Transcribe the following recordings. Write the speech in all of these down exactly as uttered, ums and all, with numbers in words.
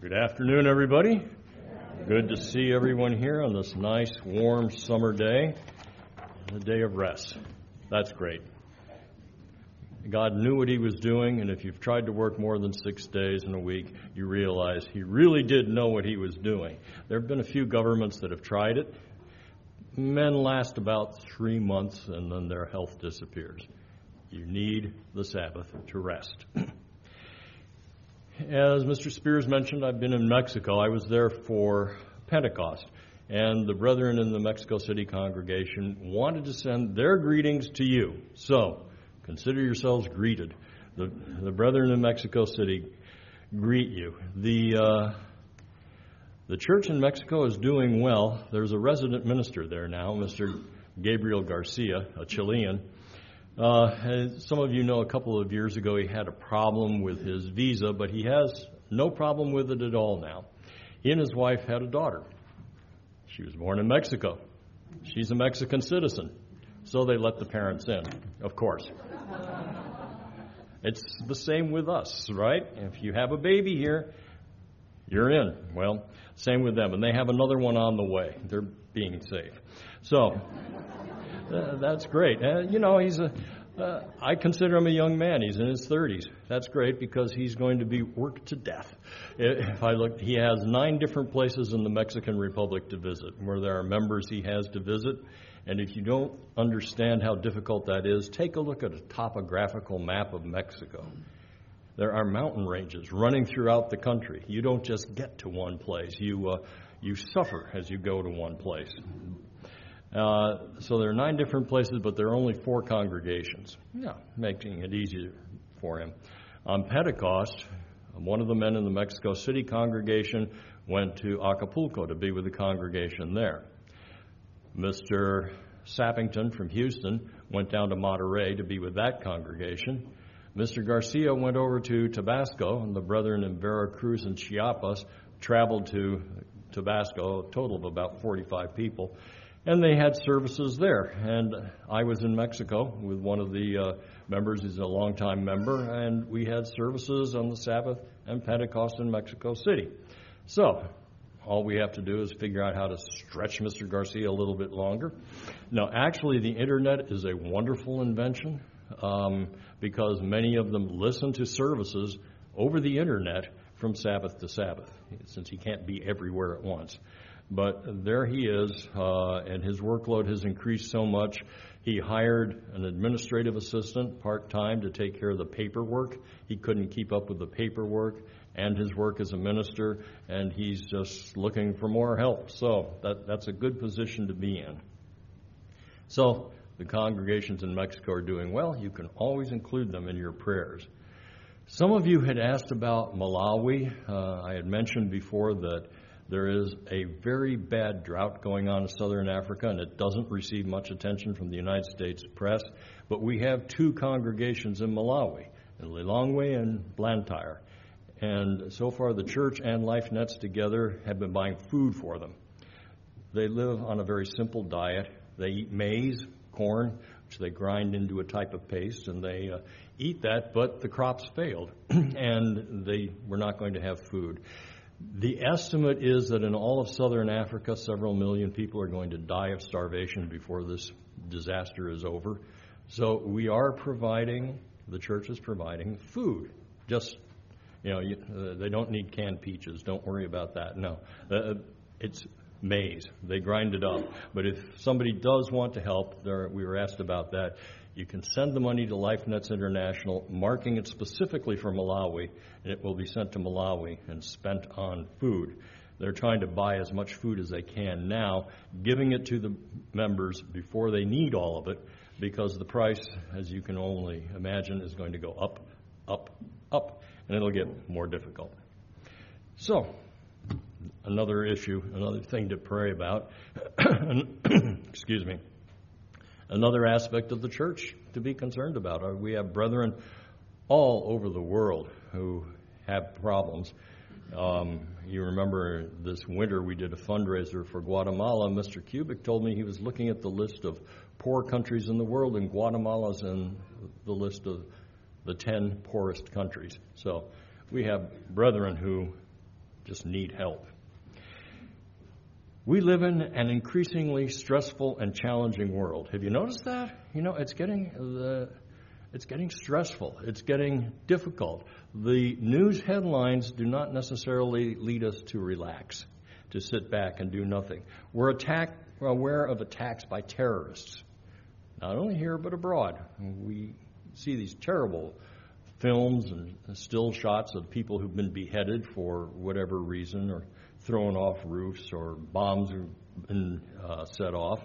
Good afternoon, everybody. Good to see everyone here on this nice, warm summer day, a day of rest. That's great. God knew what he was doing, and if you've tried to work more than six days in a week, you realize he really did know what he was doing. There have been a few governments that have tried it. Men last about three months, and then their health disappears. You need the Sabbath to rest. As Mister Spears mentioned, I've been in Mexico. I was there for Pentecost, and the brethren in the Mexico City congregation wanted to send their greetings to you. So, consider yourselves greeted. The, the brethren in Mexico City greet you. The, uh, the church in Mexico is doing well. There's a resident minister there now, Mister Gabriel Garcia, a Chilean. Uh, as some of you know, a couple of years ago he had a problem with his visa, but he has no problem with it at all now. He and his wife had a daughter. She was born in Mexico. She's a Mexican citizen, so they let the parents in, of course. It's the same with us, right? If you have a baby here, you're in. Well, same with them. And they have another one on the way. They're being safe. So... Uh, that's great. Uh, you know, he's a, uh, I consider him a young man. He's in his thirties. That's great because he's going to be worked to death. If I look, he has nine different places in the Mexican Republic to visit, where there are members he has to visit. And if you don't understand how difficult that is, take a look at a topographical map of Mexico. There are mountain ranges running throughout the country. You don't just get to one place. You, uh, you suffer as you go to one place. Uh, so there are nine different places, but there are only four congregations. Yeah, making it easier for him. On Pentecost, one of the men in the Mexico City congregation went to Acapulco to be with the congregation there. Mister Sappington from Houston went down to Monterrey to be with that congregation. Mister Garcia went over to Tabasco, and the brethren in Veracruz and Chiapas traveled to Tabasco, a total of about forty-five people. And they had services there. And I was in Mexico with one of the uh, members. He's a longtime member. And we had services on the Sabbath and Pentecost in Mexico City. So all we have to do is figure out how to stretch Mister Garcia a little bit longer. Now, actually, the Internet is a wonderful invention um, because many of them listen to services over the Internet from Sabbath to Sabbath, since he can't be everywhere at once. But there he is, uh, and his workload has increased so much. He hired an administrative assistant part-time to take care of the paperwork. He couldn't keep up with the paperwork and his work as a minister, and he's just looking for more help. So that, that's a good position to be in. So the congregations in Mexico are doing well. You can always include them in your prayers. Some of you had asked about Malawi. Uh, I had mentioned before that there is a very bad drought going on in southern Africa, and it doesn't receive much attention from the United States press. But we have two congregations in Malawi, in Lilongwe and Blantyre. And so far, the church and LifeNets together have been buying food for them. They live on a very simple diet. They eat maize, corn, which they grind into a type of paste, and they uh, eat that, but the crops failed, and they were not going to have food. The estimate is that in all of southern Africa, several million people are going to die of starvation before this disaster is over. So we are providing, the church is providing food. Just, you know, you, uh, they don't need canned peaches. Don't worry about that. No, uh, it's maize. They grind it up. But if somebody does want to help, there, we were asked about that. You can send the money to LifeNets International, marking it specifically for Malawi, and it will be sent to Malawi and spent on food. They're trying to buy as much food as they can now, giving it to the members before they need all of it, because the price, as you can only imagine, is going to go up, up, up, and it'll get more difficult. So, another issue, another thing to pray about, excuse me, another aspect of the church to be concerned about. We have brethren all over the world who have problems. Um, you remember this winter we did a fundraiser for Guatemala. Mister Kubik told me he was looking at the list of poor countries in the world, and Guatemala's in the list of the ten poorest countries. So we have brethren who just need help. We live in an increasingly stressful and challenging world. Have you noticed that? You know, it's getting the it's getting stressful. It's getting difficult. The news headlines do not necessarily lead us to relax, to sit back and do nothing. We're attacked, we're aware of attacks by terrorists, not only here but abroad. We see these terrible films and still shots of people who've been beheaded for whatever reason, or thrown off roofs, or bombs have been uh, set off.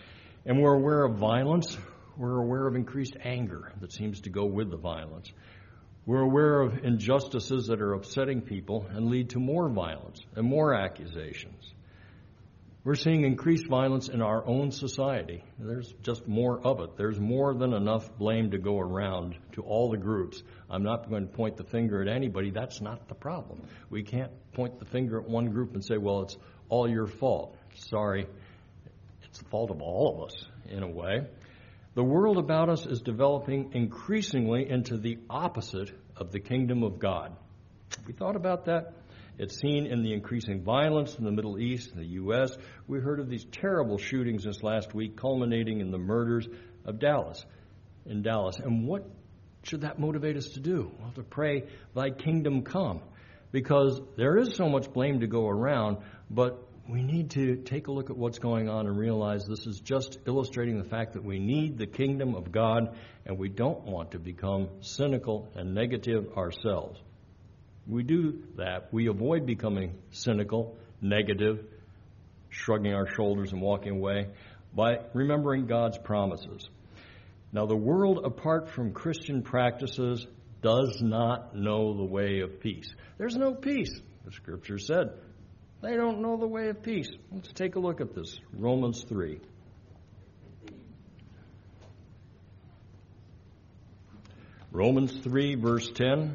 And we're aware of violence. We're aware of increased anger that seems to go with the violence. We're aware of injustices that are upsetting people and lead to more violence and more accusations. We're seeing increased violence in our own society. There's just more of it. There's more than enough blame to go around to all the groups. I'm not going to point the finger at anybody. That's not the problem. We can't point the finger at one group and say, well, it's all your fault. Sorry, it's the fault of all of us, in a way. The world about us is developing increasingly into the opposite of the kingdom of God. Have we thought about that? It's seen in the increasing violence in the Middle East and the U S. We heard of these terrible shootings this last week, culminating in the murders of Dallas, in Dallas. And what should that motivate us to do? Well, to pray, thy kingdom come. Because there is so much blame to go around, but we need to take a look at what's going on and realize this is just illustrating the fact that we need the kingdom of God, and we don't want to become cynical and negative ourselves. We do that. We avoid becoming cynical, negative, shrugging our shoulders and walking away by remembering God's promises. Now, the world, apart from Christian practices, does not know the way of peace. There's no peace. The Scripture said they don't know the way of peace. Let's take a look at this. Romans three. Romans three, verse ten.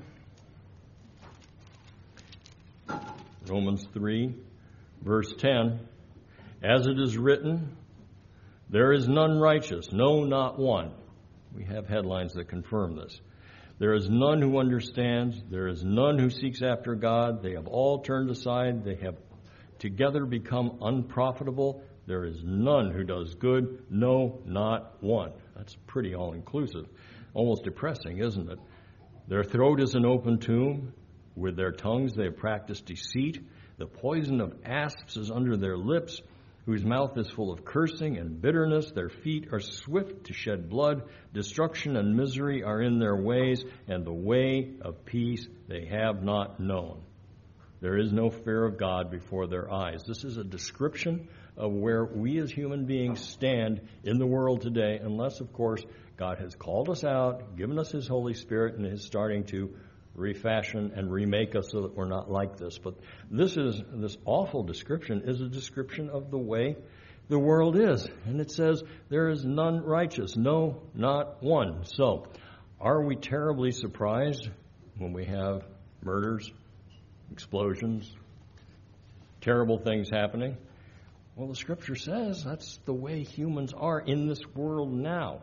Romans three, verse ten. As it is written, there is none righteous, no, not one. We have headlines that confirm this. There is none who understands. There is none who seeks after God. They have all turned aside. They have together become unprofitable. There is none who does good, no, not one. That's pretty all-inclusive. Almost depressing, isn't it? Their throat is an open tomb. With their tongues they have practiced deceit. The poison of asps is under their lips, whose mouth is full of cursing and bitterness. Their feet are swift to shed blood. Destruction and misery are in their ways, and the way of peace they have not known. There is no fear of God before their eyes. This is a description of where we as human beings stand in the world today, unless, of course, God has called us out, given us His Holy Spirit, and is starting to refashion and remake us so that we're not like this. But this is this awful description is a description of the way the world is. And it says, there is none righteous, no, not one. So, are we terribly surprised when we have murders, explosions, terrible things happening? Well, the Scripture says that's the way humans are in this world now.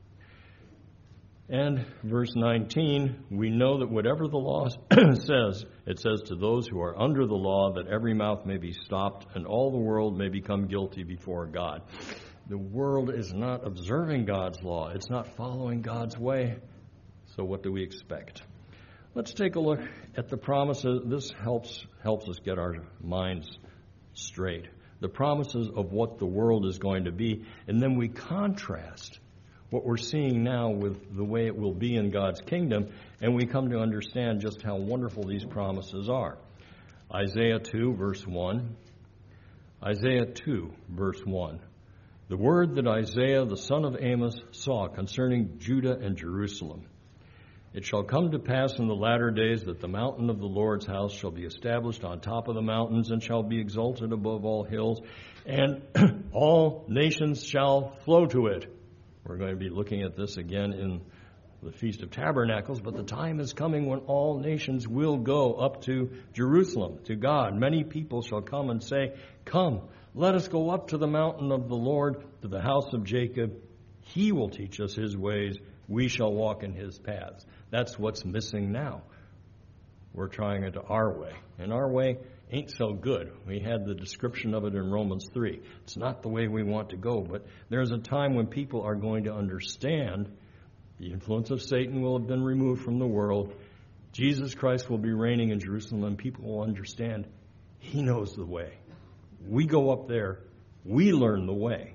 And verse nineteen, we know that whatever the law says, it says to those who are under the law that every mouth may be stopped and all the world may become guilty before God. The world is not observing God's law. It's not following God's way. So what do we expect? Let's take a look at the promises. This helps helps us get our minds straight. The promises of what the world is going to be, and then we contrast what we're seeing now with the way it will be in God's kingdom, and we come to understand just how wonderful these promises are. Isaiah two, verse one. Isaiah two, verse one. The word that Isaiah, the son of Amos, saw concerning Judah and Jerusalem. It shall come to pass in the latter days that the mountain of the Lord's house shall be established on top of the mountains and shall be exalted above all hills, and all nations shall flow to it. We're going to be looking at this again in the Feast of Tabernacles, but the time is coming when all nations will go up to Jerusalem, to God. Many people shall come and say, come, let us go up to the mountain of the Lord, to the house of Jacob. He will teach us His ways. We shall walk in His paths. That's what's missing now. We're trying it our way. And our way ain't so good. We had the description of it in Romans three. It's not the way we want to go, but there's a time when people are going to understand the influence of Satan will have been removed from the world. Jesus Christ will be reigning in Jerusalem, and people will understand he knows the way. We go up there. We learn the way.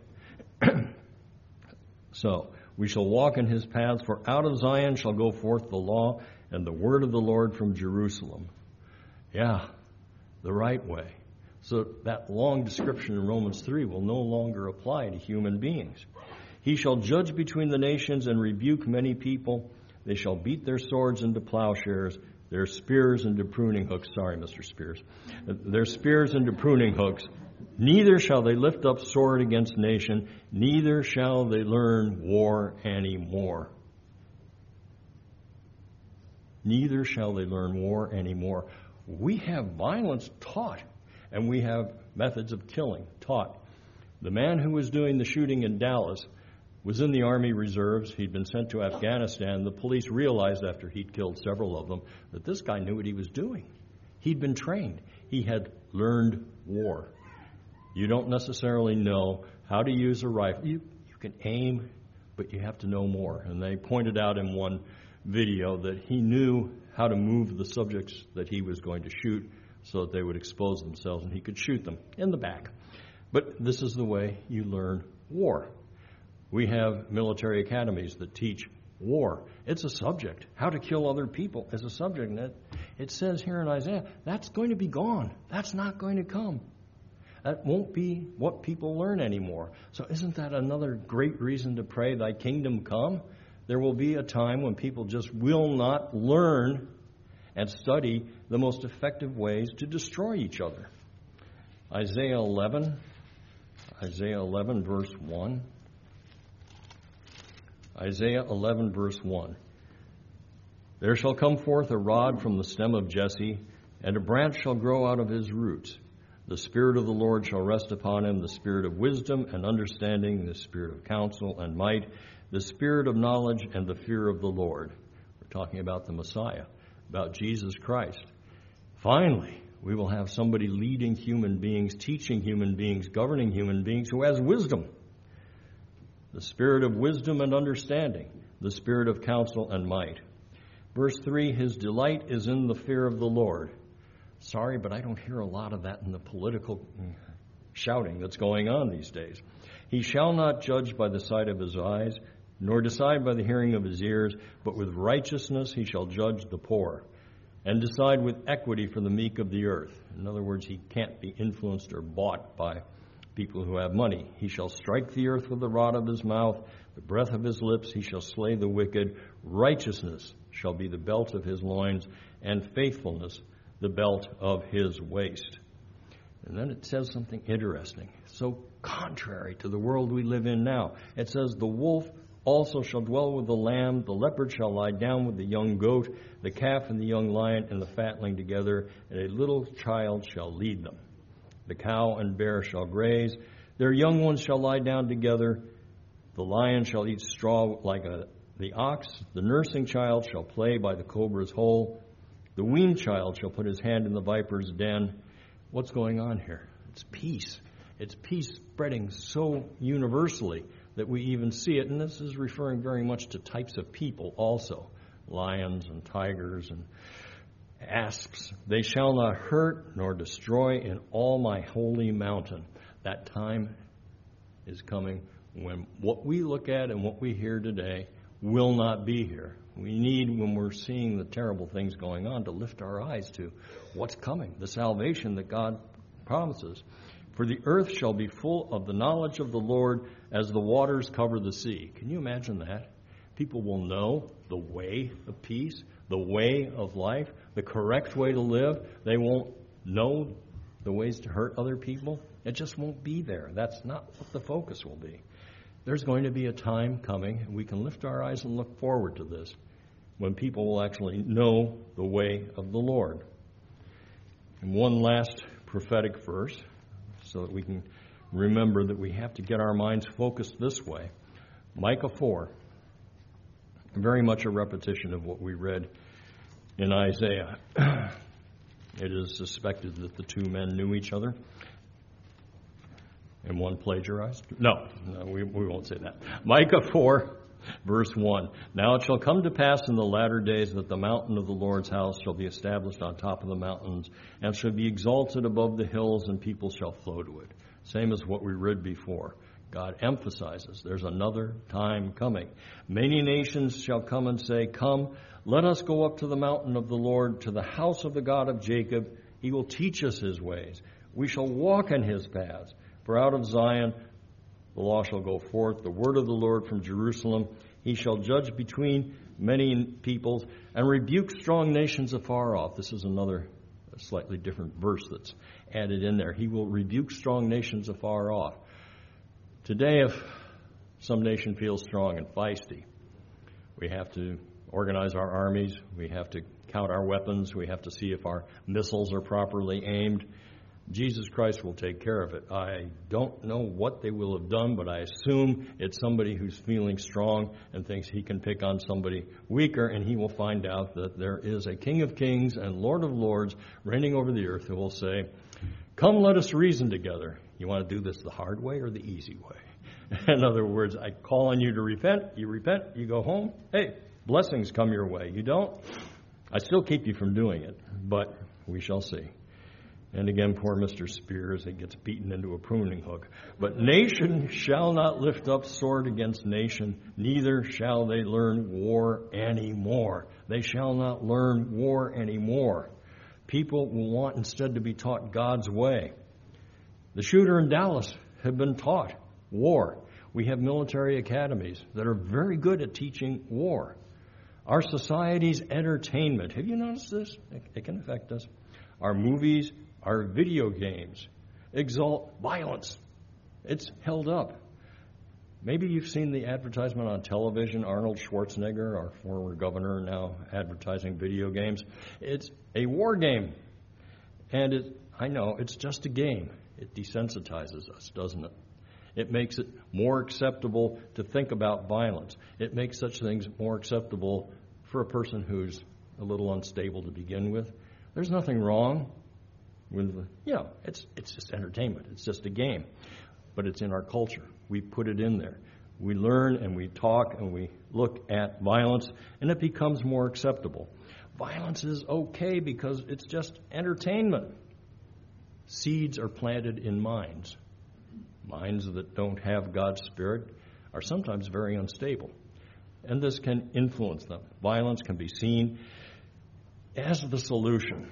So, we shall walk in his paths, for out of Zion shall go forth the law and the word of the Lord from Jerusalem. Yeah, the right way. So that long description in Romans three will no longer apply to human beings. He shall judge between the nations and rebuke many people. They shall beat their swords into plowshares, their spears into pruning hooks. Sorry, Mister Spears. Their spears into pruning hooks. Neither shall they lift up sword against nation, neither shall they learn war anymore. Neither shall they learn war anymore. We have violence taught, and we have methods of killing taught. The man who was doing the shooting in Dallas was in the Army Reserves. He'd been sent to Afghanistan. The police realized after he'd killed several of them that this guy knew what he was doing. He'd been trained. He had learned war. You don't necessarily know how to use a rifle. You, you can aim, but you have to know more. And they pointed out in one video that he knew how to move the subjects that he was going to shoot so that they would expose themselves and he could shoot them in the back. But this is the way you learn war. We have military academies that teach war. It's a subject. How to kill other people is a subject. And it, it says here in Isaiah, that's going to be gone. That's not going to come. That won't be what people learn anymore. So isn't that another great reason to pray, thy kingdom come? There will be a time when people just will not learn and study the most effective ways to destroy each other. Isaiah eleven, Isaiah eleven, verse one. Isaiah eleven, verse one. There shall come forth a rod from the stem of Jesse, and a branch shall grow out of his roots. The Spirit of the Lord shall rest upon him, the Spirit of wisdom and understanding, the Spirit of counsel and might, the Spirit of knowledge and the fear of the Lord. We're talking about the Messiah, about Jesus Christ. Finally, we will have somebody leading human beings, teaching human beings, governing human beings who has wisdom. The Spirit of wisdom and understanding, the Spirit of counsel and might. Verse three, his delight is in the fear of the Lord. Sorry, but I don't hear a lot of that in the political shouting that's going on these days. He shall not judge by the sight of his eyes, nor decide by the hearing of his ears, but with righteousness he shall judge the poor, and decide with equity for the meek of the earth. In other words, he can't be influenced or bought by people who have money. He shall strike the earth with the rod of his mouth, the breath of his lips he shall slay the wicked. Righteousness shall be the belt of his loins, and faithfulness the belt of his waist. And then it says something interesting, so contrary to the world we live in now. It says, the wolf also shall dwell with the lamb, the leopard shall lie down with the young goat, the calf and the young lion and the fatling together, and a little child shall lead them. The cow and bear shall graze, their young ones shall lie down together, the lion shall eat straw like a, the ox, the nursing child shall play by the cobra's hole, the weaned child shall put his hand in the viper's den. What's going on here? It's peace. It's peace spreading so universally that we even see it. And this is referring very much to types of people also. Lions and tigers and asps. They shall not hurt nor destroy in all my holy mountain. That time is coming when what we look at and what we hear today will not be here. We need, when we're seeing the terrible things going on, to lift our eyes to what's coming, the salvation that God promises. For the earth shall be full of the knowledge of the Lord as the waters cover the sea. Can you imagine that? People will know the way of peace, the way of life, the correct way to live. They won't know the ways to hurt other people. It just won't be there. That's not what the focus will be. There's going to be a time coming, and we can lift our eyes and look forward to this, when people will actually know the way of the Lord. And one last prophetic verse, so that we can remember that we have to get our minds focused this way. Micah four, very much a repetition of what we read In Isaiah, it is suspected that the two men knew each other, and one plagiarized. No, no we, we won't say that. Micah four, verse one. Now it shall come to pass in the latter days that the mountain of the Lord's house shall be established on top of the mountains, and shall be exalted above the hills, and people shall flow to it. Same as what we read before. God emphasizes there's another time coming. Many nations shall come and say, Come, let us go up to the mountain of the Lord, to the house of the God of Jacob. He will teach us his ways. We shall walk in his paths. For out of Zion the law shall go forth, the word of the Lord from Jerusalem. He shall judge between many peoples and rebuke strong nations afar off. This is another slightly different verse that's added in there. He will rebuke strong nations afar off. Today, if some nation feels strong and feisty, we have to organize our armies, we have to count our weapons, we have to see if our missiles are properly aimed. Jesus Christ will take care of it. I don't know what they will have done, but I assume it's somebody who's feeling strong and thinks he can pick on somebody weaker, and he will find out that there is a King of Kings and Lord of Lords reigning over the earth who will say, Come, let us reason together. You want to do this the hard way or the easy way? In other words, I call on you to repent. You repent, you go home. Hey, blessings come your way. You don't, I still keep you from doing it, but we shall see. And again, poor Mister Spears, he gets beaten into a pruning hook. But nation shall not lift up sword against nation, neither shall they learn war anymore. They shall not learn war anymore. People will want instead to be taught God's way. The shooter in Dallas have been taught war. We have military academies that are very good at teaching war. Our society's entertainment, have you noticed this? It can affect us. Our movies, our video games exalt violence. It's held up. Maybe you've seen the advertisement on television, Arnold Schwarzenegger, our former governor, now advertising video games. It's a war game. And it, I know, it's just a game. It desensitizes us, doesn't it? It makes it more acceptable to think about violence. It makes such things more acceptable for a person who's a little unstable to begin with. There's nothing wrong with, you know, it's it's just entertainment. It's just a game. But it's in our culture. We put it in there. We learn and we talk and we look at violence, and it becomes more acceptable. Violence is okay because it's just entertainment. Seeds are planted in minds. Minds that don't have God's Spirit are sometimes very unstable. And this can influence them. Violence can be seen as the solution.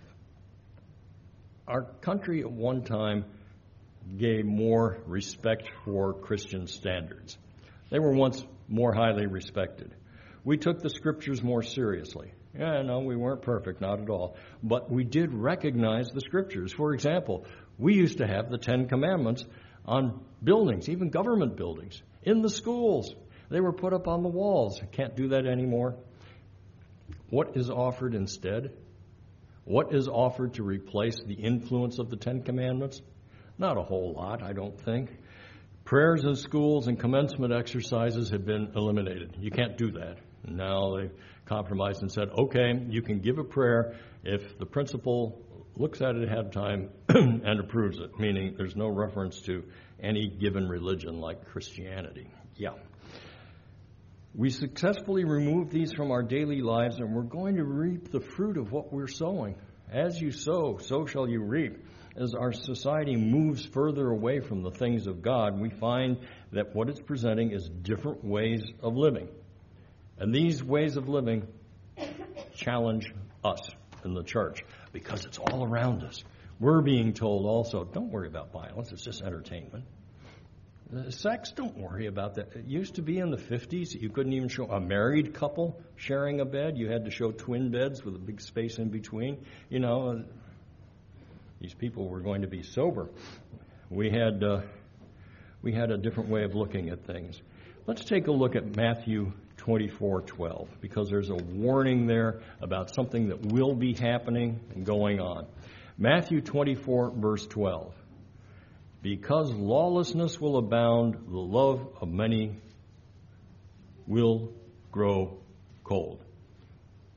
Our country at one time gave more respect for Christian standards. They were once more highly respected. We took the Scriptures more seriously. Yeah, no, we weren't perfect, not at all. But we did recognize the Scriptures. For example, we used to have the Ten Commandments on buildings, even government buildings, in the schools. They were put up on the walls. Can't do that anymore. What is offered instead? What is offered to replace the influence of the Ten Commandments? Not a whole lot, I don't think. Prayers in schools and commencement exercises have been eliminated. You can't do that. Now they've compromised and said, okay, you can give a prayer if the principal looks at it ahead of time and approves it, meaning there's no reference to any given religion like Christianity. Yeah. We successfully removed these from our daily lives, and we're going to reap the fruit of what we're sowing. As you sow, so shall you reap. As our society moves further away from the things of God, we find that what it's presenting is different ways of living. And these ways of living challenge us in the church because it's all around us. We're being told also, don't worry about violence, it's just entertainment. Uh, sex, don't worry about that. It used to be in the fifties, you couldn't even show a married couple sharing a bed. You had to show twin beds with a big space in between. You know, uh, these people were going to be sober. We had uh, we had a different way of looking at things. Let's take a look at Matthew twenty-four twelve, because there's a warning there about something that will be happening and going on. Matthew twenty-four, verse twelve. Because lawlessness will abound, the love of many will grow cold.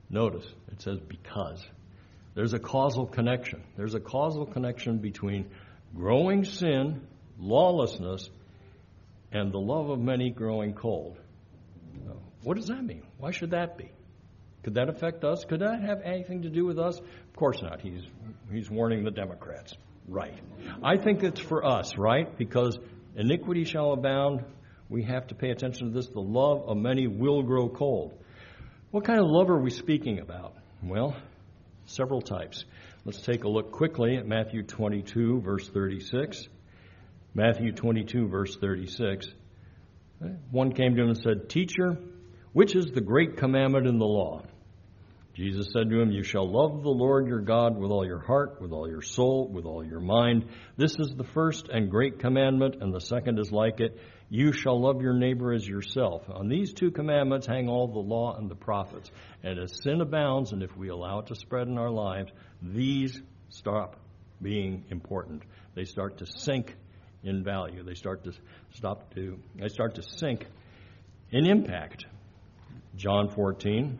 Notice, it says because. There's a causal connection. There's a causal connection between growing sin, lawlessness, and the love of many growing cold. What does that mean? Why should that be? Could that affect us? Could that have anything to do with us? Of course not. He's he's warning the Democrats. Right. I think it's for us, right? Because iniquity shall abound. We have to pay attention to this. The love of many will grow cold. What kind of love are we speaking about? Well, several types. Let's take a look quickly at Matthew twenty-two, verse thirty-six. Matthew twenty-two, verse thirty-six. One came to him and said, "Teacher, which is the great commandment in the law?" Jesus said to him, "You shall love the Lord your God with all your heart, with all your soul, with all your mind. This is the first and great commandment, and the second is like it. You shall love your neighbor as yourself. On these two commandments hang all the law and the prophets. And as sin abounds, and if we allow it to spread in our lives, these stop being important. They start to sink in value. They start to stop to they start to sink in impact." John fourteen.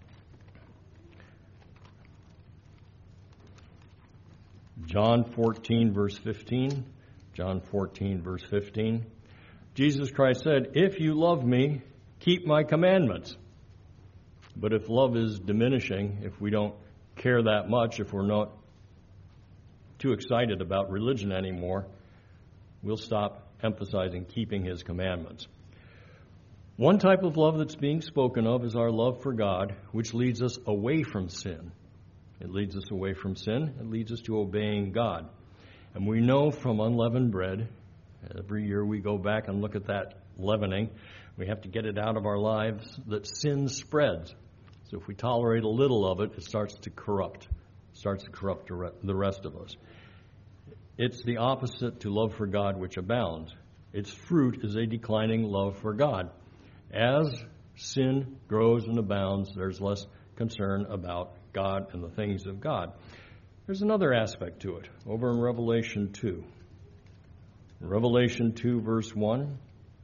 John fourteen, verse fifteen. John fourteen, verse fifteen. Jesus Christ said, "If you love me, keep my commandments." But if love is diminishing, if we don't care that much, if we're not too excited about religion anymore, we'll stop emphasizing keeping his commandments. One type of love that's being spoken of is our love for God, which leads us away from sin. It leads us away from sin. It leads us to obeying God. And we know from unleavened bread, every year we go back and look at that leavening, we have to get it out of our lives, that sin spreads. So if we tolerate a little of it, it starts to corrupt. It starts to corrupt the rest of us. It's the opposite to love for God, which abounds. Its fruit is a declining love for God. As sin grows and abounds, there's less concern about God and the things of God. There's another aspect to it, over in Revelation two. Revelation two, verse one.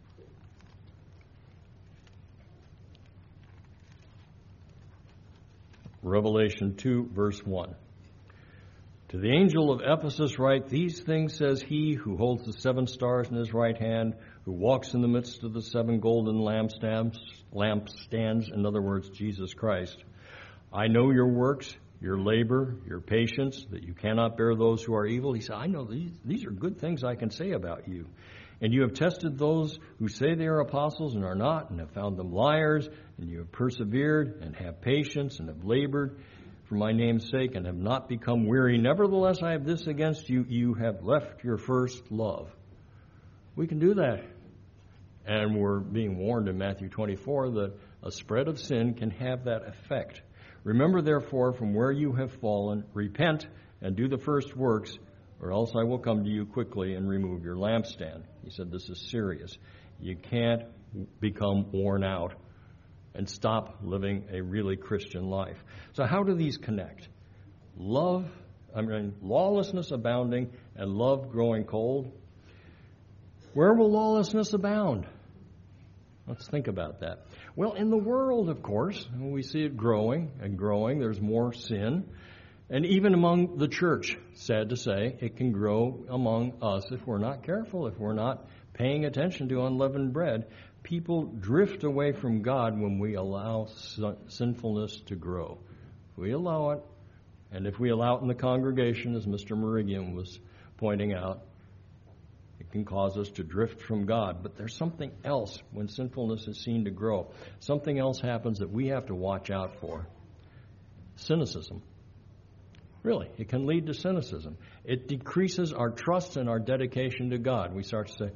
Revelation two, verse one. "To the angel of Ephesus write, these things says he who holds the seven stars in his right hand, who walks in the midst of the seven golden lampstands, lampstands, in other words, Jesus Christ. I know your works, your labor, your patience, that you cannot bear those who are evil." He said, I know these, these are good things I can say about you. "And you have tested those who say they are apostles and are not, and have found them liars, and you have persevered and have patience and have labored for my name's sake and have not become weary. Nevertheless, I have this against you, you have left your first love." We can do that. And we're being warned in Matthew twenty-four that a spread of sin can have that effect. "Remember, therefore, from where you have fallen, repent and do the first works, or else I will come to you quickly and remove your lampstand." He said this is serious. You can't become worn out and stop living a really Christian life. So how do these connect? Love, I mean, lawlessness abounding and love growing cold. Where will lawlessness abound? Let's think about that. Well, in the world, of course, we see it growing and growing. There's more sin. And even among the church, sad to say, it can grow among us if we're not careful, if we're not paying attention to unleavened bread. People drift away from God when we allow sinfulness to grow. If we allow it, and if we allow it in the congregation, as Mister Merigian was pointing out, it can cause us to drift from God. But there's something else when sinfulness is seen to grow. Something else happens that we have to watch out for. Cynicism. Really, it can lead to cynicism. It decreases our trust and our dedication to God. We start to say,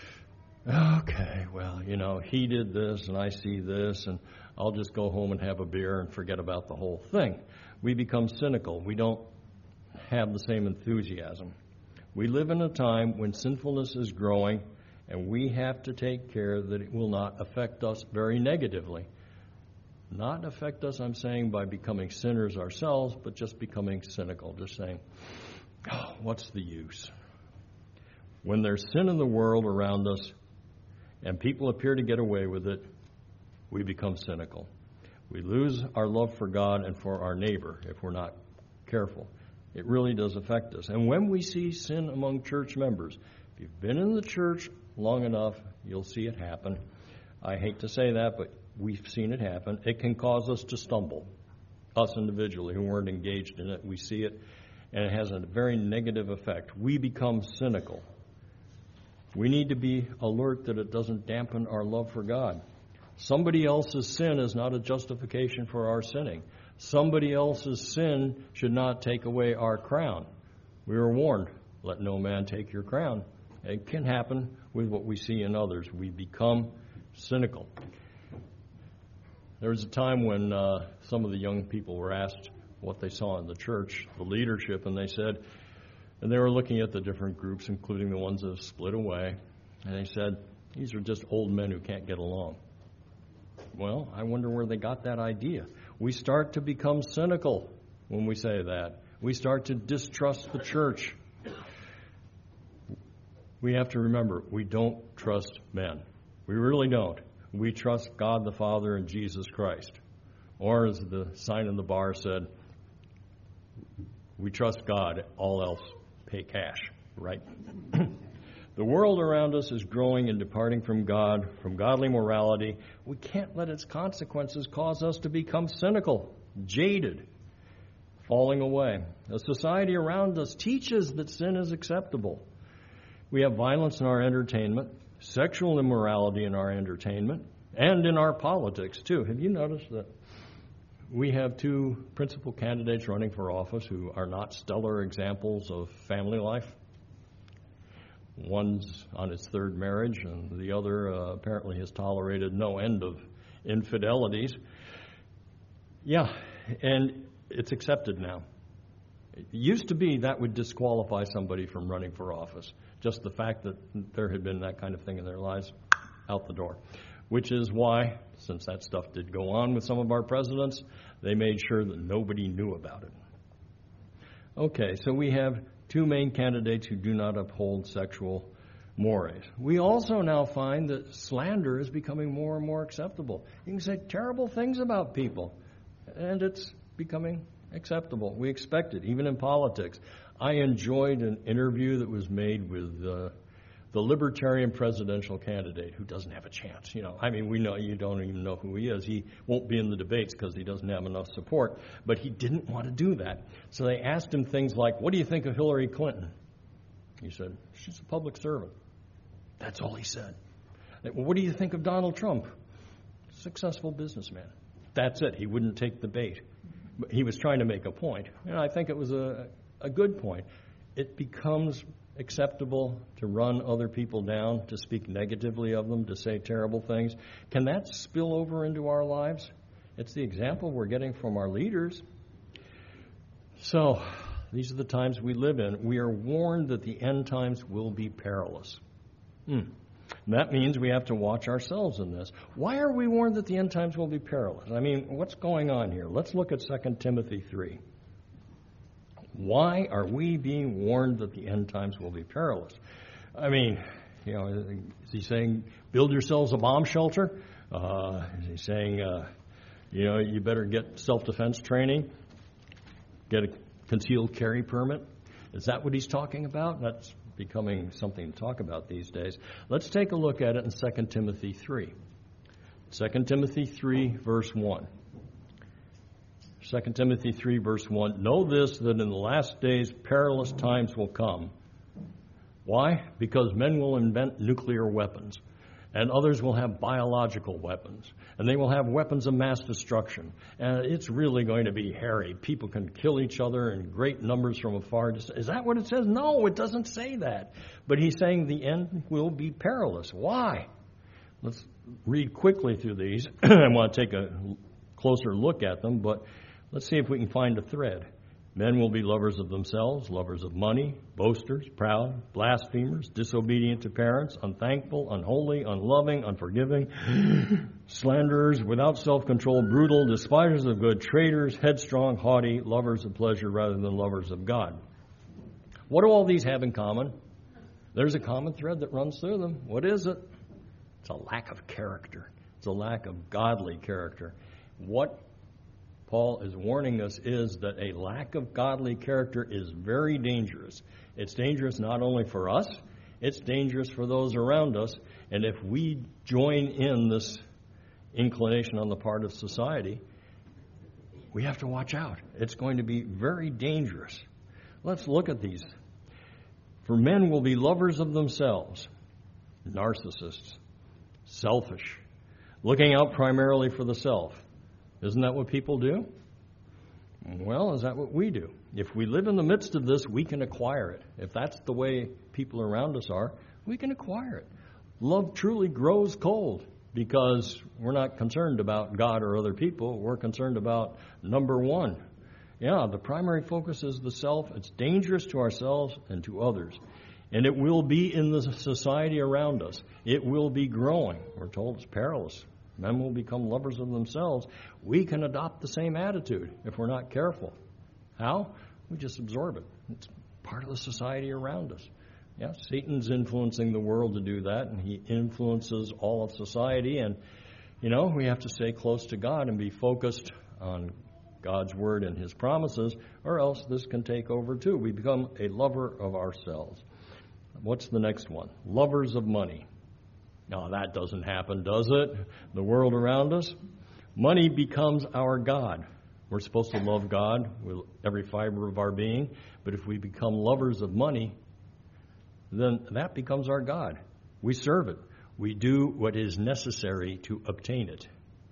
okay, well, you know, he did this and I see this, and I'll just go home and have a beer and forget about the whole thing. We become cynical. We don't have the same enthusiasm. We live in a time when sinfulness is growing, and we have to take care that it will not affect us very negatively. Not affect us, I'm saying, by becoming sinners ourselves, but just becoming cynical, just saying, oh, what's the use? When there's sin in the world around us, and people appear to get away with it, we become cynical. We lose our love for God and for our neighbor if we're not careful. It really does affect us. And when we see sin among church members, if you've been in the church long enough, you'll see it happen. I hate to say that, but we've seen it happen. It can cause us to stumble, us individually who weren't engaged in it. We see it, and it has a very negative effect. We become cynical. We need to be alert that it doesn't dampen our love for God. Somebody else's sin is not a justification for our sinning. Somebody else's sin should not take away our crown. We were warned, let no man take your crown. It can happen with what we see in others. We become cynical. There was a time when uh, some of the young people were asked what they saw in the church, the leadership, and they said, and they were looking at the different groups, including the ones that have split away, and they said, these are just old men who can't get along. Well, I wonder where they got that idea. We start to become cynical when we say that. We start to distrust the church. We have to remember, we don't trust men. We really don't. We trust God the Father and Jesus Christ. Or as the sign in the bar said, we trust God, all else pay cash, right? The world around us is growing and departing from God, from godly morality. We can't let its consequences cause us to become cynical, jaded, falling away. The society around us teaches that sin is acceptable. We have violence in our entertainment, sexual immorality in our entertainment, and in our politics, too. Have you noticed that we have two principal candidates running for office who are not stellar examples of family life? One's on his third marriage, and the other uh, apparently has tolerated no end of infidelities. Yeah, and it's accepted now. It used to be that would disqualify somebody from running for office. Just the fact that there had been that kind of thing in their lives, out the door. Which is why, since that stuff did go on with some of our presidents, they made sure that nobody knew about it. Okay, so we have two main candidates who do not uphold sexual mores. We also now find that slander is becoming more and more acceptable. You can say terrible things about people, and it's becoming acceptable. We expect it, even in politics. I enjoyed an interview that was made with uh, the Libertarian presidential candidate who doesn't have a chance. You know, I mean, we know you don't even know who he is. He won't be in the debates because he doesn't have enough support. But he didn't want to do that. So they asked him things like, what do you think of Hillary Clinton? He said, she's a public servant. That's all he said. Well, what do you think of Donald Trump? Successful businessman. That's it. He wouldn't take the bait. But he was trying to make a point. And I think it was a, a good point. It becomes acceptable to run other people down, to speak negatively of them, to say terrible things. Can that spill over into our lives? It's the example we're getting from our leaders. So, these are the times we live in. We are warned that the end times will be perilous. Hmm. And that means we have to watch ourselves in this. Why are we warned that the end times will be perilous? I mean, what's going on here? Let's look at Second Timothy three. Why are we being warned that the end times will be perilous? I mean, you know, is he saying, build yourselves a bomb shelter? Uh, is he saying, uh, you know, you better get self-defense training, get a concealed carry permit? Is that what he's talking about? That's becoming something to talk about these days. Let's take a look at it in Second Timothy three. Second Timothy three, verse one. Second Timothy three, verse one. Know this, that in the last days perilous times will come. Why? Because men will invent nuclear weapons, and others will have biological weapons, and they will have weapons of mass destruction. And it's really going to be hairy. People can kill each other in great numbers from afar. Is that what it says? No, it doesn't say that. But he's saying the end will be perilous. Why? Let's read quickly through these. I want to take a closer look at them, but let's see if we can find a thread. Men will be lovers of themselves, lovers of money, boasters, proud, blasphemers, disobedient to parents, unthankful, unholy, unloving, unforgiving, slanderers, without self-control, brutal, despisers of good, traitors, headstrong, haughty, lovers of pleasure rather than lovers of God. What do all these have in common? There's a common thread that runs through them. What is it? It's a lack of character. It's a lack of godly character. What Paul is warning us is that a lack of godly character is very dangerous. It's dangerous not only for us, it's dangerous for those around us. And if we join in this inclination on the part of society, we have to watch out. It's going to be very dangerous. Let's look at these. For men will be lovers of themselves, narcissists, selfish, looking out primarily for the self. Isn't that what people do? Well, is that what we do? If we live in the midst of this, we can acquire it. If that's the way people around us are, we can acquire it. Love truly grows cold because we're not concerned about God or other people. We're concerned about number one. Yeah, the primary focus is the self. It's dangerous to ourselves and to others. And it will be in the society around us. It will be growing. We're told it's perilous. Men will become lovers of themselves. We can adopt the same attitude if we're not careful. How? We just absorb it. It's part of the society around us. Yeah, Satan's influencing the world to do that, and he influences all of society. And, you know, we have to stay close to God and be focused on God's word and his promises, or else this can take over too. We become a lover of ourselves. What's the next one? Lovers of money. Now, that doesn't happen, does it? The world around us? Money becomes our God. We're supposed to love God with every fiber of our being, but if we become lovers of money, then that becomes our God. We serve it. We do what is necessary to obtain it.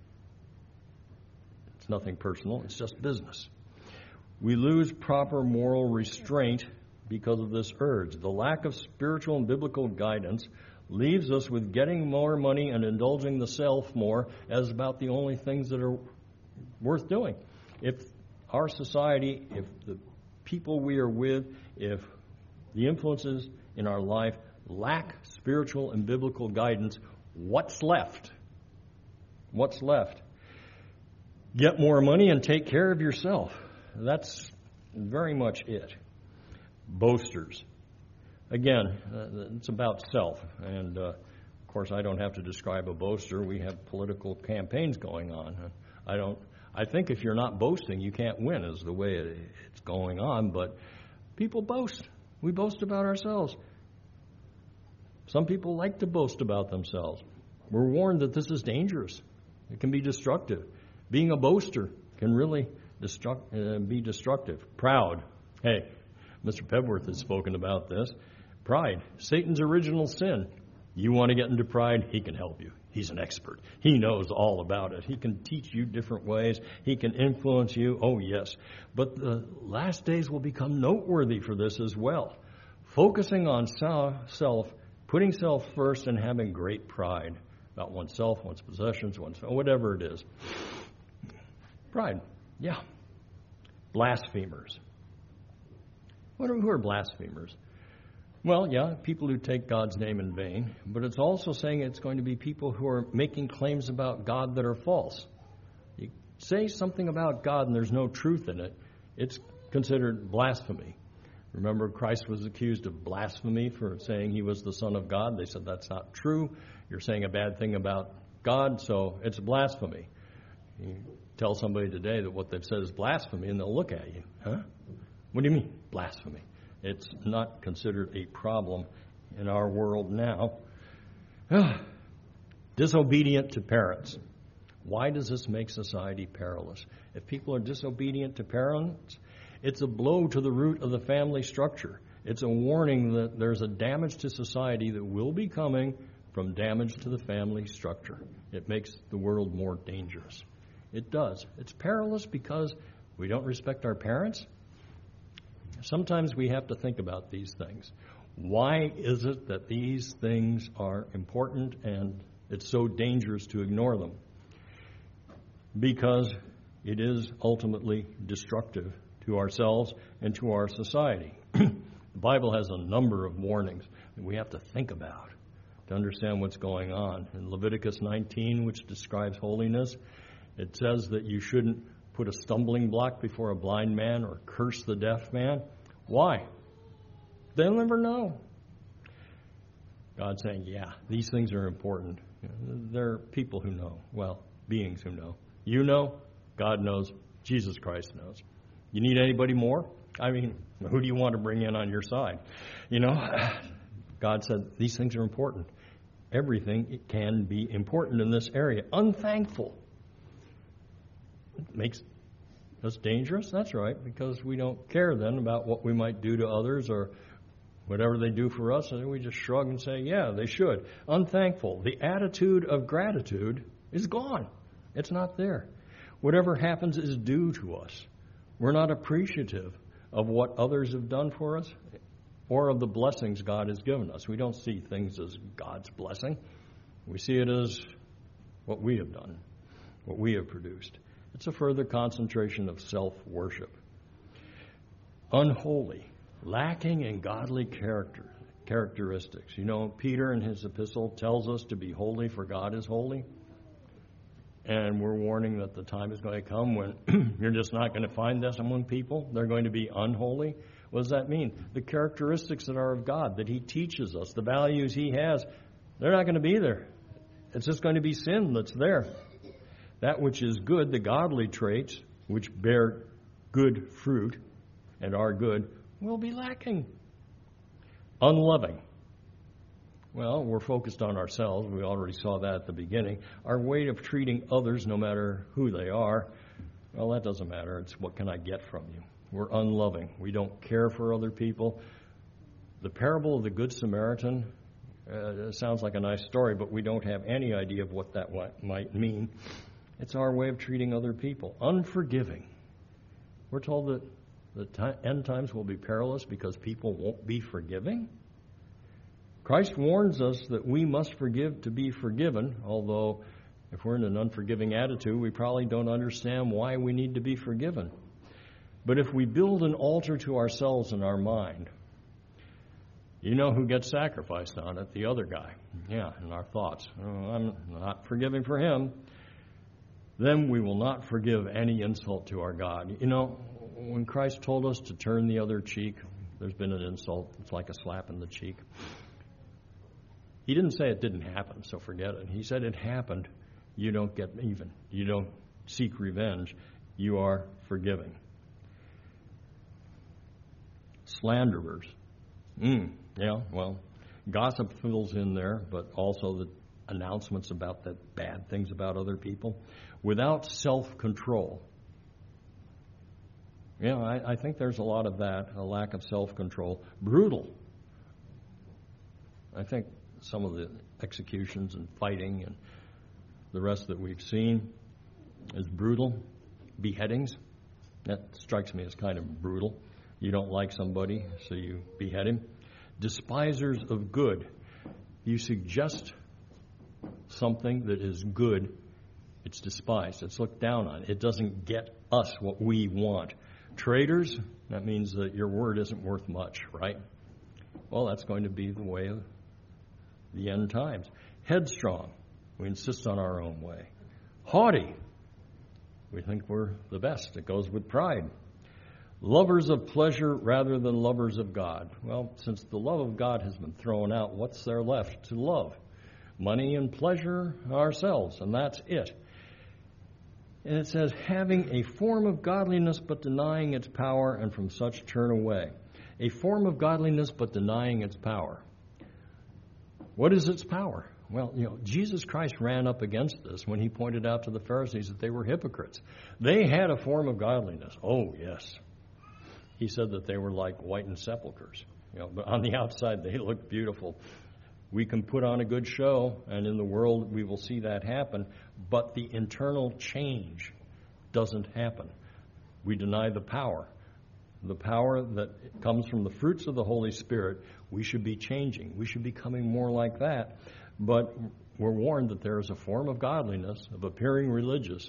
It's nothing personal. It's just business. We lose proper moral restraint because of this urge. The lack of spiritual and biblical guidance leaves us with getting more money and indulging the self more as about the only things that are worth doing. If our society, if the people we are with, if the influences in our life lack spiritual and biblical guidance, what's left? What's left? Get more money and take care of yourself. That's very much it. Boasters. Again, uh, it's about self. And, uh, of course, I don't have to describe a boaster. We have political campaigns going on. I don't. I think if you're not boasting, you can't win, is the way it, it's going on. But people boast. We boast about ourselves. Some people like to boast about themselves. We're warned that this is dangerous. It can be destructive. Being a boaster can really destruct, uh, be destructive. Proud. Hey, Mister Pebworth has spoken about this. Pride, Satan's original sin. You want to get into pride? He can help you. He's an expert. He knows all about it. He can teach you different ways. He can influence you. Oh, yes. But the last days will become noteworthy for this as well. Focusing on self, putting self first, and having great pride about oneself, one's possessions, one's whatever it is. Pride, yeah. Blasphemers. What are, who are blasphemers? Well, yeah, people who take God's name in vain, but it's also saying it's going to be people who are making claims about God that are false. You say something about God and there's no truth in it, it's considered blasphemy. Remember, Christ was accused of blasphemy for saying he was the Son of God. They said that's not true. You're saying a bad thing about God, so it's blasphemy. You tell somebody today that what they've said is blasphemy, and they'll look at you. Huh? What do you mean, blasphemy? It's not considered a problem in our world now. Disobedient to parents. Why does this make society perilous? If people are disobedient to parents, it's a blow to the root of the family structure. It's a warning that there's a damage to society that will be coming from damage to the family structure. It makes the world more dangerous. It does. It's perilous because we don't respect our parents. Sometimes we have to think about these things. Why is it that these things are important and it's so dangerous to ignore them? Because it is ultimately destructive to ourselves and to our society. The Bible has a number of warnings that we have to think about to understand what's going on. In Leviticus nineteen, which describes holiness, it says that you shouldn't put a stumbling block before a blind man or curse the deaf man. Why? They'll never know. God's saying, yeah, these things are important. There are people who know. Well, beings who know. You know, God knows, Jesus Christ knows. You need anybody more? I mean, who do you want to bring in on your side? You know, God said these things are important. Everything can be important in this area. Unthankful. It makes us dangerous? That's right, because we don't care then about what we might do to others or whatever they do for us, and we just shrug and say, yeah, they should. Unthankful. The attitude of gratitude is gone. It's not there. Whatever happens is due to us. We're not appreciative of what others have done for us or of the blessings God has given us. We don't see things as God's blessing. We see it as what we have done, what we have produced. It's a further concentration of self-worship. Unholy, lacking in godly character, characteristics. You know, Peter in his epistle tells us to be holy, for God is holy. And we're warning that the time is going to come when you're just not going to find this among people. They're going to be unholy. What does that mean? The characteristics that are of God, that He teaches us, the values He has, they're not going to be there. It's just going to be sin that's there. That which is good, the godly traits, which bear good fruit and are good, will be lacking. Unloving. Well, we're focused on ourselves. We already saw that at the beginning. Our way of treating others, no matter who they are, well, that doesn't matter. It's what can I get from you? We're unloving. We don't care for other people. The parable of the Good Samaritan uh, sounds like a nice story, but we don't have any idea of what that might mean. It's our way of treating other people. Unforgiving. We're told that the t- end times will be perilous because people won't be forgiving. Christ warns us that we must forgive to be forgiven, although if we're in an unforgiving attitude, we probably don't understand why we need to be forgiven. But if we build an altar to ourselves in our mind, you know who gets sacrificed on it? The other guy. Yeah, in our thoughts. Oh, I'm not forgiving for him. Then we will not forgive any insult to our God. You know, when Christ told us to turn the other cheek, there's been an insult. It's like a slap in the cheek. He didn't say it didn't happen, so forget it. He said it happened. You don't get even. You don't seek revenge. You are forgiving. Slanderers. Mm, yeah, well, gossip fills in there, but also the announcements about the bad things about other people. Without self-control. Yeah, I, I think there's a lot of that, a lack of self-control. Brutal. I think some of the executions and fighting and the rest that we've seen is brutal. Beheadings, that strikes me as kind of brutal. You don't like somebody, so you behead him. Despisers of good. You suggest something that is good, it's despised. It's looked down on. It doesn't get us what we want. Traitors, that means that your word isn't worth much, right? Well, that's going to be the way of the end times. Headstrong. We insist on our own way. Haughty. We think we're the best. It goes with pride. Lovers of pleasure rather than lovers of God. Well, since the love of God has been thrown out, what's there left to love? Money and pleasure, ourselves, and that's it. And it says, having a form of godliness but denying its power, and from such turn away. A form of godliness but denying its power. What is its power? Well, you know, Jesus Christ ran up against this when he pointed out to the Pharisees that they were hypocrites. They had a form of godliness. Oh, yes. He said that they were like whitened sepulchres. You know, but on the outside, they looked beautiful. We can put on a good show, and in the world we will see that happen, but the internal change doesn't happen. We deny the power. The power that comes from the fruits of the Holy Spirit, we should be changing. We should be becoming more like that. But we're warned that there is a form of godliness, of appearing religious,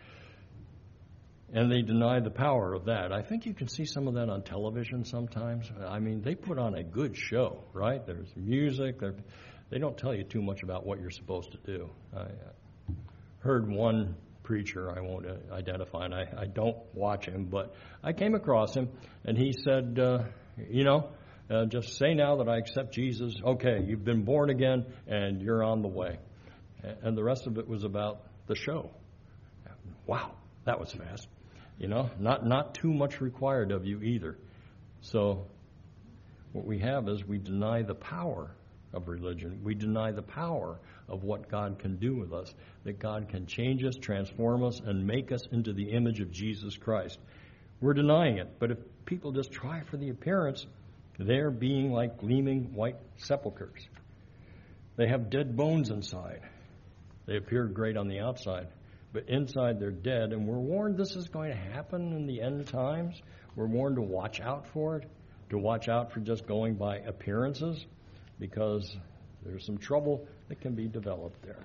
and they deny the power of that. I think you can see some of that on television sometimes. I mean, they put on a good show, right? There's music. They don't tell you too much about what you're supposed to do. I heard one preacher, I won't identify, and I, I don't watch him, but I came across him, and he said, uh, you know, uh, just say now that I accept Jesus. Okay, you've been born again, and you're on the way. And the rest of it was about the show. Wow, that was fast. You know, not, not too much required of you either. So what we have is we deny the power of religion. We deny the power of what God can do with us, that God can change us, transform us, and make us into the image of Jesus Christ. We're denying it. But if people just try for the appearance, they're being like gleaming white sepulchres. They have dead bones inside. They appear great on the outside, but inside they're dead. And we're warned this is going to happen in the end times. We're warned to watch out for it, to watch out for just going by appearances, because there's some trouble that can be developed there.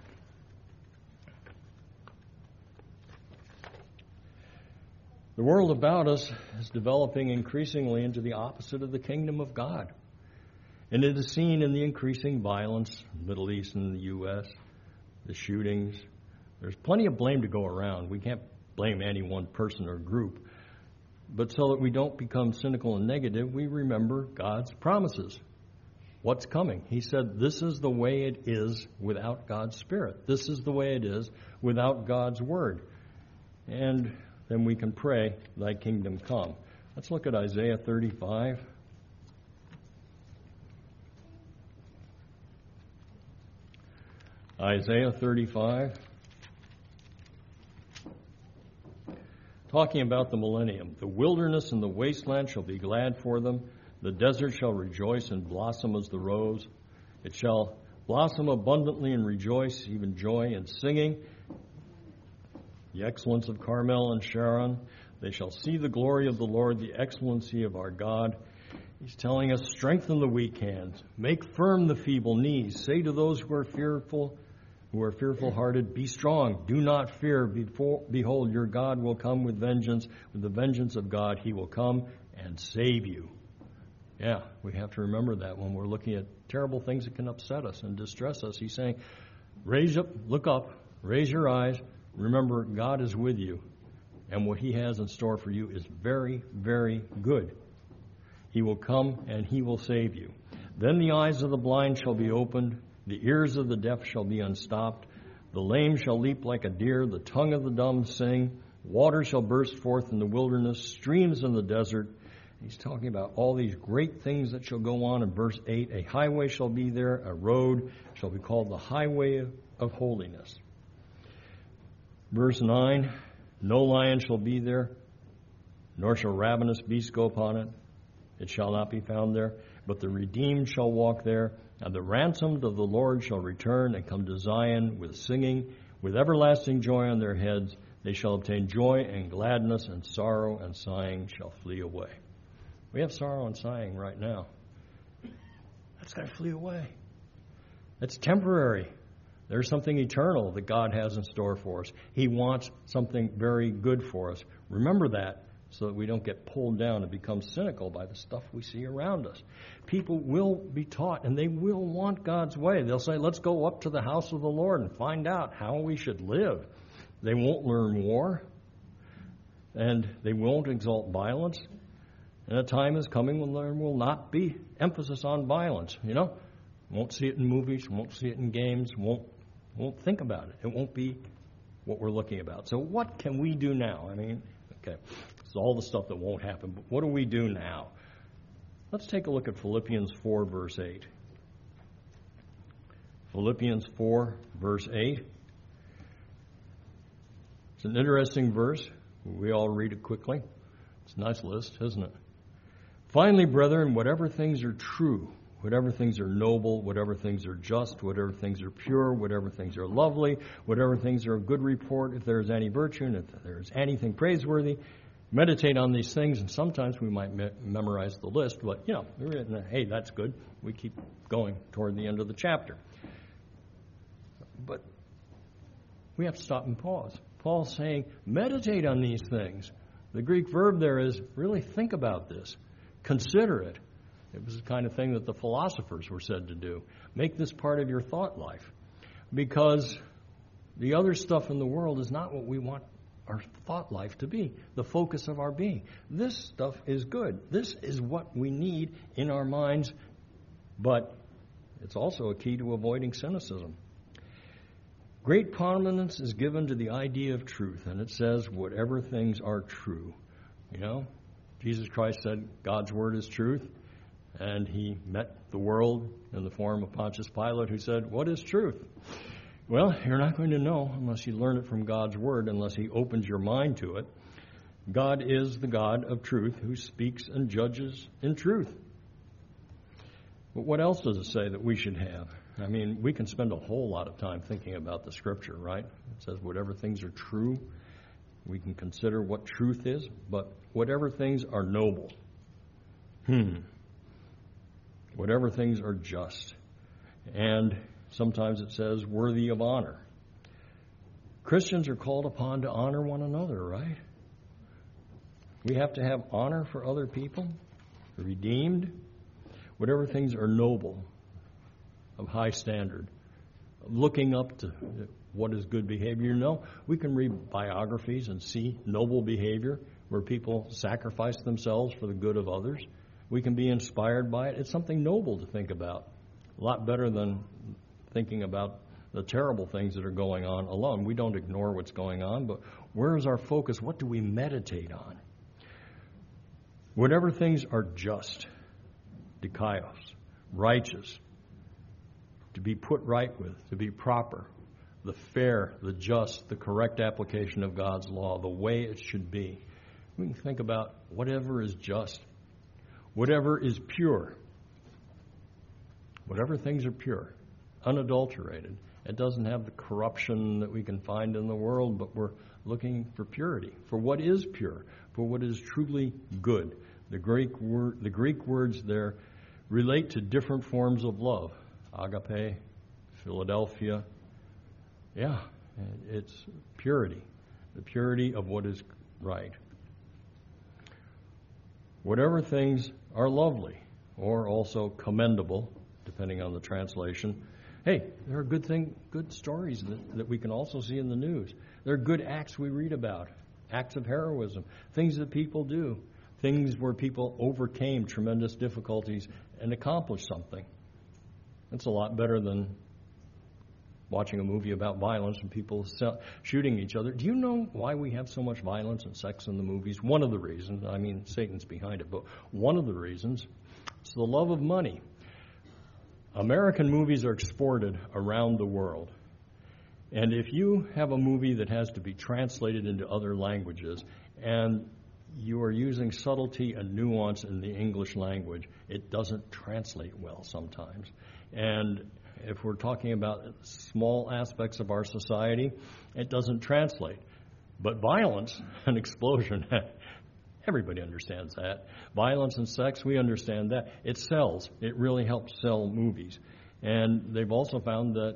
The world about us is developing increasingly into the opposite of the kingdom of God. And it is seen in the increasing violence in the Middle East and the U S, the shootings. There's plenty of blame to go around. We can't blame any one person or group. But so that we don't become cynical and negative, we remember God's promises. What's coming? He said, this is the way it is without God's Spirit. This is the way it is without God's Word. And then we can pray, thy kingdom come. Let's look at Isaiah thirty-five. Isaiah thirty-five. Talking about the millennium. The wilderness and the wasteland shall be glad for them. The desert shall rejoice and blossom as the rose. It shall blossom abundantly and rejoice, even joy and singing. The excellence of Carmel and Sharon. They shall see the glory of the Lord, the excellency of our God. He's telling us, strengthen the weak hands. Make firm the feeble knees. Say to those who are fearful, who are fearful-hearted, be strong. Do not fear. Before, behold, your God will come with vengeance. With the vengeance of God, he will come and save you. Yeah, we have to remember that when we're looking at terrible things that can upset us and distress us. He's saying, raise up, look up, raise your eyes. Remember, God is with you, and what he has in store for you is very, very good. He will come and he will save you. Then the eyes of the blind shall be opened, the ears of the deaf shall be unstopped, the lame shall leap like a deer, the tongue of the dumb sing, water shall burst forth in the wilderness, streams in the desert. He's talking about all these great things that shall go on in verse eight. A highway shall be there, a road shall be called the highway of holiness. Verse nine, no lion shall be there, nor shall ravenous beast go upon it. It shall not be found there, but the redeemed shall walk there, and the ransomed of the Lord shall return and come to Zion with singing, with everlasting joy on their heads. They shall obtain joy and gladness, and sorrow and sighing shall flee away. We have sorrow and sighing right now. That's got to flee away. It's temporary. There's something eternal that God has in store for us. He wants something very good for us. Remember that so that we don't get pulled down and become cynical by the stuff we see around us. People will be taught, and they will want God's way. They'll say, let's go up to the house of the Lord and find out how we should live. They won't learn war, and they won't exalt violence. And a time is coming when there will not be emphasis on violence, you know. Won't see it in movies, won't see it in games, won't won't think about it. It won't be what we're looking about. So what can we do now? I mean, okay, it's all the stuff that won't happen, but what do we do now? Let's take a look at Philippians four, verse eight. Philippians four, verse eight. It's an interesting verse. We all read it quickly. It's a nice list, isn't it? Finally, brethren, whatever things are true, whatever things are noble, whatever things are just, whatever things are pure, whatever things are lovely, whatever things are of good report, if there is any virtue and if there is anything praiseworthy, meditate on these things. And sometimes we might me- memorize the list, but, you know, hey, that's good. We keep going toward the end of the chapter. But we have to stop and pause. Paul's saying, meditate on these things. The Greek verb there is really think about this. Consider it. It was the kind of thing that the philosophers were said to do. Make this part of your thought life. Because the other stuff in the world is not what we want our thought life to be, the focus of our being. This stuff is good. This is what we need in our minds, but it's also a key to avoiding cynicism. Great prominence is given to the idea of truth, and it says whatever things are true. You know, Jesus Christ said God's word is truth, and he met the world in the form of Pontius Pilate, who said, what is truth? Well, you're not going to know unless you learn it from God's word, unless he opens your mind to it. God is the God of truth who speaks and judges in truth. But what else does it say that we should have? I mean, we can spend a whole lot of time thinking about the Scripture, right? It says whatever things are true, we can consider what truth is, but whatever things are noble, hmm, whatever things are just, and sometimes it says worthy of honor. Christians are called upon to honor one another, right? We have to have honor for other people, redeemed, whatever things are noble, of high standard, looking up to what is good behavior. You know, we can read biographies and see noble behavior where people sacrifice themselves for the good of others. We can be inspired by it. It's something noble to think about, a lot better than thinking about the terrible things that are going on alone. We don't ignore what's going on, but where is our focus? What do we meditate on? Whatever things are just, dikaios, righteous, to be put right with, to be proper, the fair, the just, the correct application of God's law, the way it should be. We can think about whatever is just, whatever is pure, whatever things are pure, unadulterated. It doesn't have the corruption that we can find in the world, but we're looking for purity, for what is pure, for what is truly good. The Greek word, the Greek words there relate to different forms of love. Agape, Philadelphia. Yeah, it's purity, the purity of what is right. Whatever things are lovely, or also commendable, depending on the translation. Hey, there are good thing, good stories that, that we can also see in the news. There are good acts we read about, acts of heroism, things that people do, things where people overcame tremendous difficulties and accomplished something. It's a lot better than watching a movie about violence and people shooting each other. Do you know why we have so much violence and sex in the movies? One of the reasons, I mean, Satan's behind it, but one of the reasons is the love of money. American movies are exported around the world. And if you have a movie that has to be translated into other languages and you are using subtlety and nuance in the English language, it doesn't translate well sometimes. And if we're talking about small aspects of our society, it doesn't translate. But violence and explosion, everybody understands that. Violence and sex, we understand that. It sells. It really helps sell movies. And they've also found that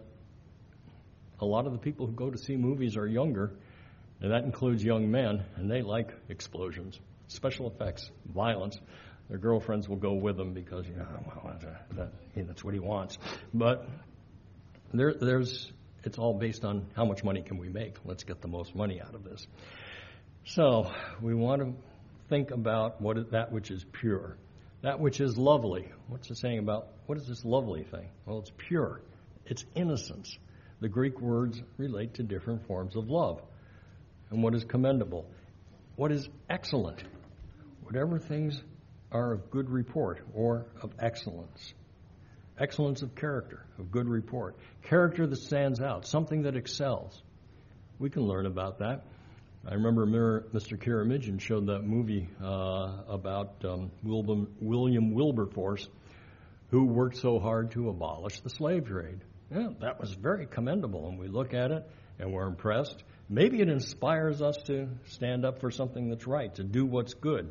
a lot of the people who go to see movies are younger, and that includes young men, and they like explosions, special effects, violence. Their girlfriends will go with them because, you know, well, that, you know, that's what he wants. But there, there's, it's all based on how much money can we make. Let's get the most money out of this. So we want to think about what is that which is pure, that which is lovely. What's it saying about, what is this lovely thing? Well, it's pure. It's innocence. The Greek words relate to different forms of love. And what is commendable? What is excellent? Whatever things are of good report or of excellence. Excellence of character, of good report. Character that stands out, something that excels. We can learn about that. I remember Mister Kiramijan showed that movie uh, about um, William Wilberforce, who worked so hard to abolish the slave trade. Yeah, that was very commendable, and we look at it and we're impressed. Maybe it inspires us to stand up for something that's right, to do what's good.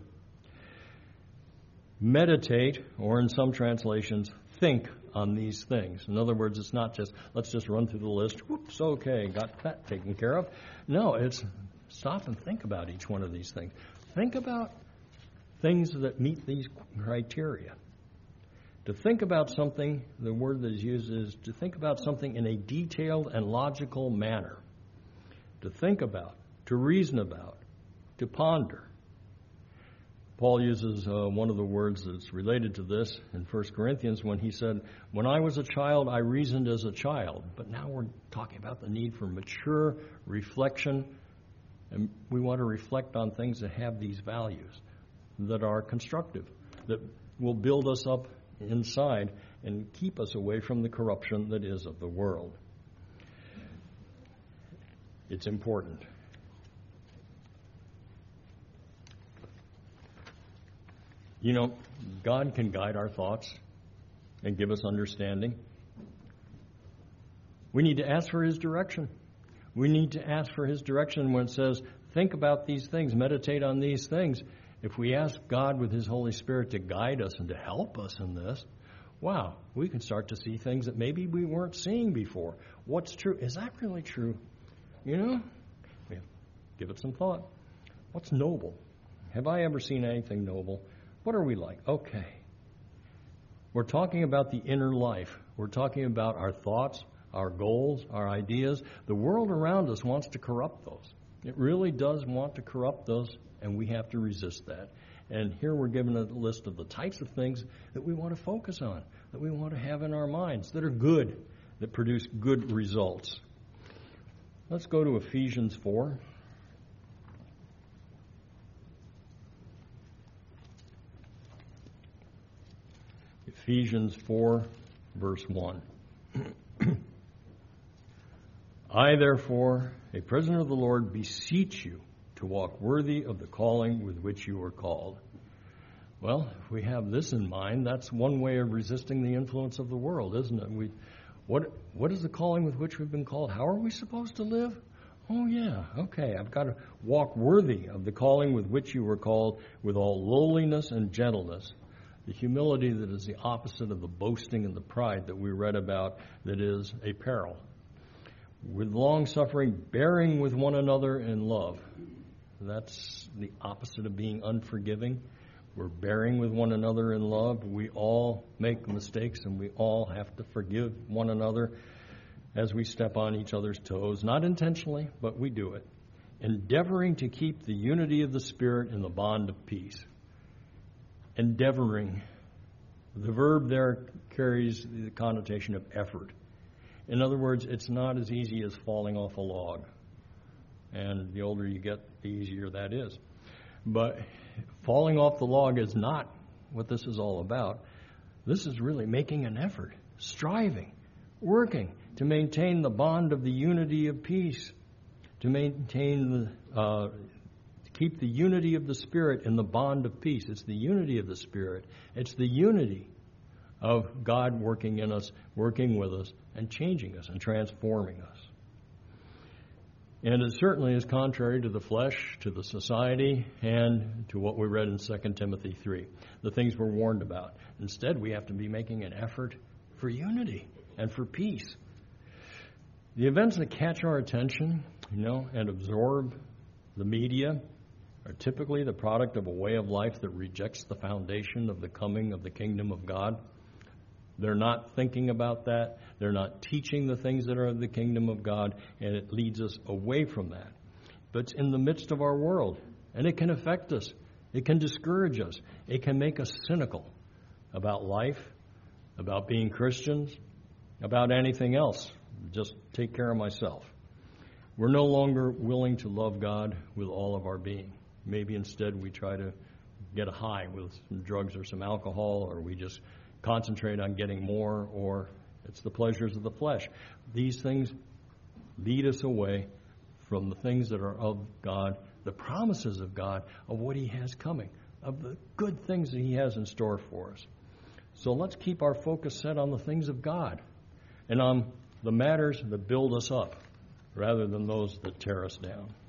Meditate, or in some translations, think on these things. In other words, it's not just, let's just run through the list, whoops, okay, got that taken care of. No, it's stop and think about each one of these things. Think about things that meet these criteria. To think about something, the word that is used is to think about something in a detailed and logical manner. To think about, to reason about, to ponder. Paul uses uh, one of the words that's related to this in First Corinthians when he said, when I was a child, I reasoned as a child. But now we're talking about the need for mature reflection. And we want to reflect on things that have these values, that are constructive, that will build us up inside and keep us away from the corruption that is of the world. It's important. You know, God can guide our thoughts and give us understanding. We need to ask for His direction. We need to ask for His direction when it says, think about these things, meditate on these things. If we ask God with His Holy Spirit to guide us and to help us in this, wow, we can start to see things that maybe we weren't seeing before. What's true? Is that really true? You know, give it some thought. What's noble? Have I ever seen anything noble? What are we like? Okay. We're talking about the inner life. We're talking about our thoughts, our goals, our ideas. The world around us wants to corrupt those. It really does want to corrupt those, and we have to resist that. And here we're given a list of the types of things that we want to focus on, that we want to have in our minds, that are good, that produce good results. Let's go to Ephesians four. Ephesians four, verse one. I, therefore, a prisoner of the Lord, beseech you to walk worthy of the calling with which you were called. Well, if we have this in mind, that's one way of resisting the influence of the world, isn't it? We, what, what is the calling with which we've been called? How are we supposed to live? Oh, yeah, okay, I've got to walk worthy of the calling with which you were called, with all lowliness and gentleness. The humility that is the opposite of the boasting and the pride that we read about, that is a peril. With long-suffering, bearing with one another in love. That's the opposite of being unforgiving. We're bearing with one another in love. We all make mistakes, and we all have to forgive one another as we step on each other's toes. Not intentionally, but we do it. Endeavoring to keep the unity of the Spirit in the bond of peace. Endeavoring. The verb there carries the connotation of effort. In other words, it's not as easy as falling off a log. And the older you get, the easier that is. But falling off the log is not what this is all about. This is really making an effort, striving, working to maintain the bond of the unity of peace, to maintain the, uh, to keep the unity of the Spirit in the bond of peace. It's the unity of the Spirit. It's the unity of God working in us, working with us, and changing us and transforming us. And it certainly is contrary to the flesh, to the society, and to what we read in Second Timothy three, the things we're warned about. Instead, we have to be making an effort for unity and for peace. The events that catch our attention, you know, and absorb the media are typically the product of a way of life that rejects the foundation of the coming of the kingdom of God. They're not thinking about that. They're not teaching the things that are of the kingdom of God, and it leads us away from that. But it's in the midst of our world, and it can affect us. It can discourage us. It can make us cynical about life, about being Christians, about anything else. Just take care of myself. We're no longer willing to love God with all of our being. Maybe instead we try to get a high with some drugs or some alcohol, or we just concentrate on getting more, or it's the pleasures of the flesh. These things lead us away from the things that are of God, the promises of God, of what He has coming, of the good things that He has in store for us. So let's keep our focus set on the things of God and on the matters that build us up rather than those that tear us down.